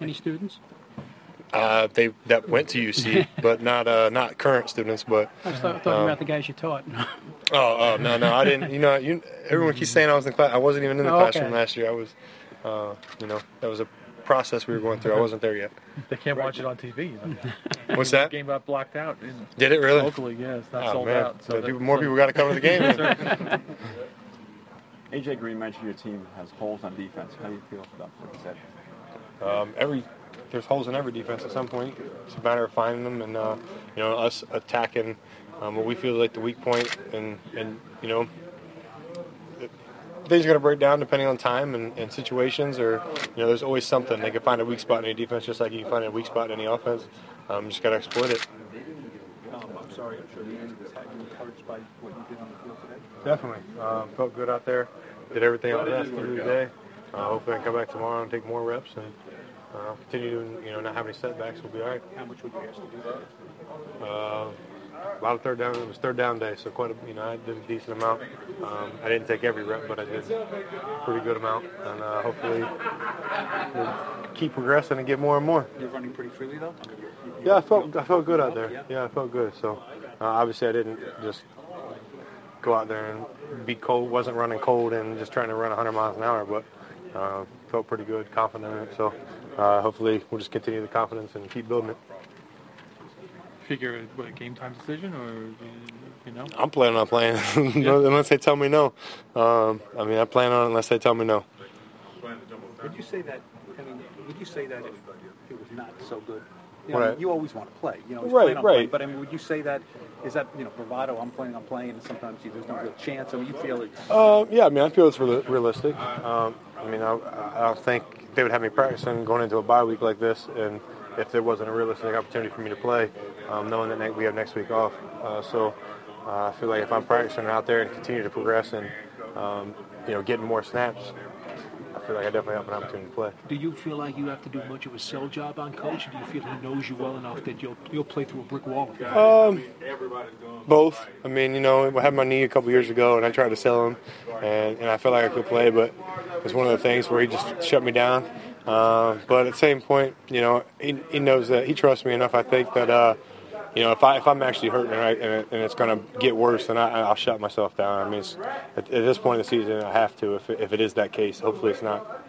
Any students? That went to UC, but not current students. But I was talking about the guys you taught. no, I didn't. Everyone keeps saying I was in class. I wasn't even in the classroom last year. I was, that was a process we were going through. I wasn't there yet. They can't watch it on TV. What's that? The game got blocked out. Did it really? Locally, yeah, it's not sold out. So more people got to come to the game. AJ Green mentioned your team has holes on defense. How do you feel about what he said? There's holes in every defense at some point. It's a matter of finding them and us attacking what we feel like the weak point and things are going to break down depending on time and situations, or there's always something. They can find a weak spot in any defense just like you can find a weak spot in any offense. Just got to exploit it. I'm sorry, I'm sure the end of this had you encouraged by what you did on the field today? Definitely. Felt good out there. Did everything I was asked to do today. Hopefully I can come back tomorrow and take more reps and continue to not have any setbacks. We'll be all right. How much would you ask to do that? A lot of third down. It was third down day, so I did a decent amount. I didn't take every rep, but I did a pretty good amount, and hopefully we'll keep progressing and get more and more. You're running pretty freely though. Yeah, I felt good out there. Yeah, I felt good. So obviously I didn't just go out there and be cold. Wasn't running cold and just trying to run 100 miles an hour, but felt pretty good, confident in it. So hopefully we'll just continue the confidence and keep building it. Figure a game time decision, or I'm planning on playing unless they tell me no. I plan on it unless they tell me no. Would you say that? Would you say that if it was not so good? Right. You always want to play. Right. Playing, but would you say that is that bravado? I'm planning on playing, and sometimes there's no real chance. You feel it. Yeah. I feel it's realistic. I don't think they would have me practicing going into a bye week like this, and if there wasn't a realistic opportunity for me to play, knowing that we have next week off. So I feel like if I'm practicing out there and continue to progress and getting more snaps, I feel like I definitely have an opportunity to play. Do you feel like you have to do much of a sell job on Coach? Or do you feel he knows you well enough that you'll play through a brick wall? Both. I had my knee a couple years ago, and I tried to sell him, and I felt like I could play, but it's one of the things where he just shut me down. But at the same point, he knows that he trusts me enough. I think that if I'm actually hurting and it's going to get worse, then I'll shut myself down. At this point in the season, I have to. If it is that case, hopefully it's not.